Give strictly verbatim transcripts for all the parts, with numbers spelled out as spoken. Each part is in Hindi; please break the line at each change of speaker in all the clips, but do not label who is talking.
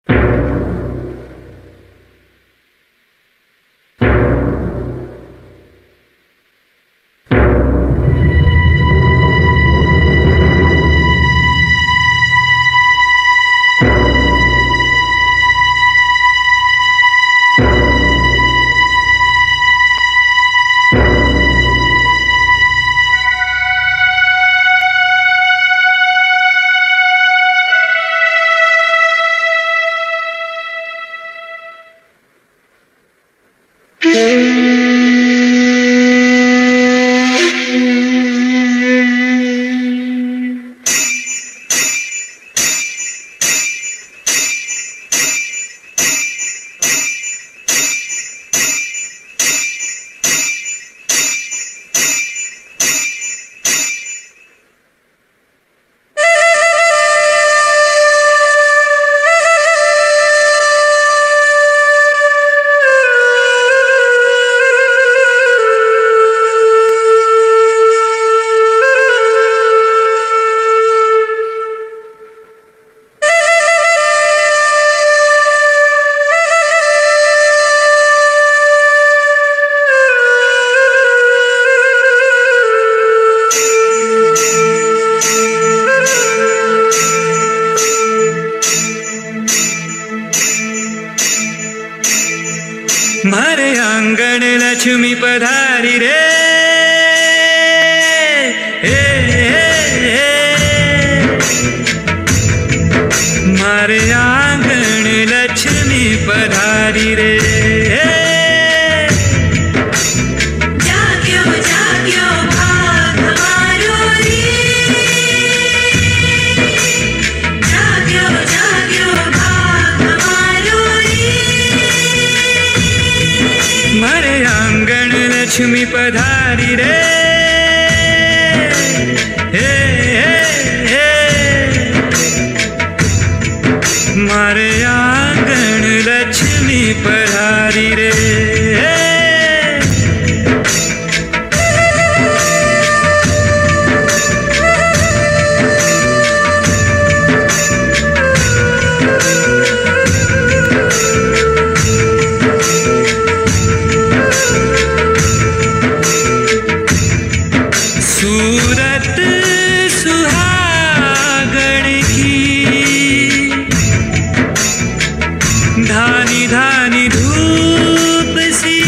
मारे आंगण लक्ष्मी पधारी रे, हे, हे, हे। मारे आंगण लक्ष्मी पधारी रे,
जाग्यो जाग्यो भाग हमारो रे, जाग्यो जाग्यो भाग हमारो रे।
मारे आंगण लक्ष्मी पधारी रे, हे, हे, हे। मारे आंगण लक्ष्मी पधारी रे, सूरत सुहागण की धानी धानी धूप सी,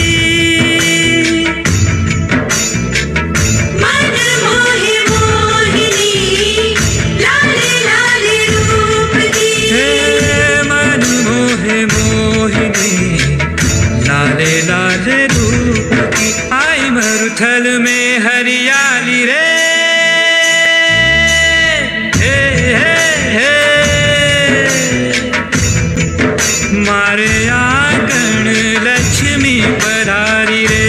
मन मोहि मोहिनी लाले लाले रूप की,
हे मन मोहे मोहिनी लाले लाले रूप की। आई मरुथल में हरियाली रे, हे, हे, हे। मारे आंगण लक्ष्मी पधारी रे,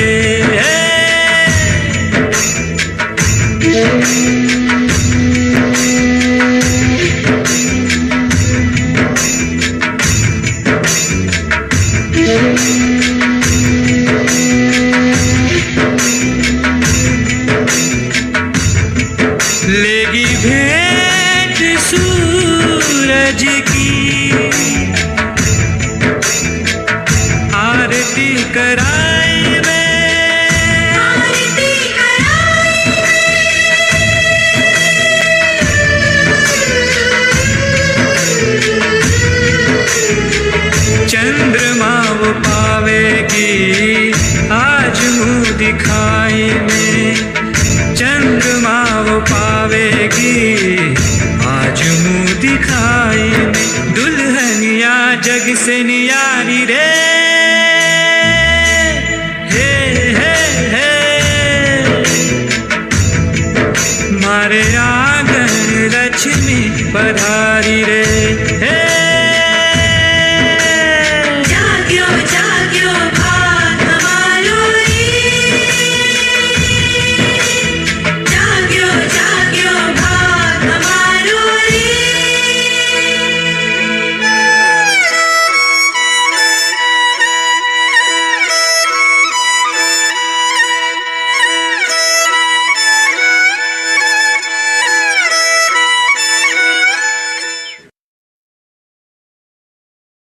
लेगी भेंट सूरज की, आरती कराई मैं,
आरती कराई
चंद्रमा वो पावेगी आज मुँह दिखाई में, चंद्रमा वो पावेगी आज मुँह दिखाई में। दुल्हनिया जग से नियारी रे, हे, हे, हे। मारे आंगन लक्ष्मी पधारी रे,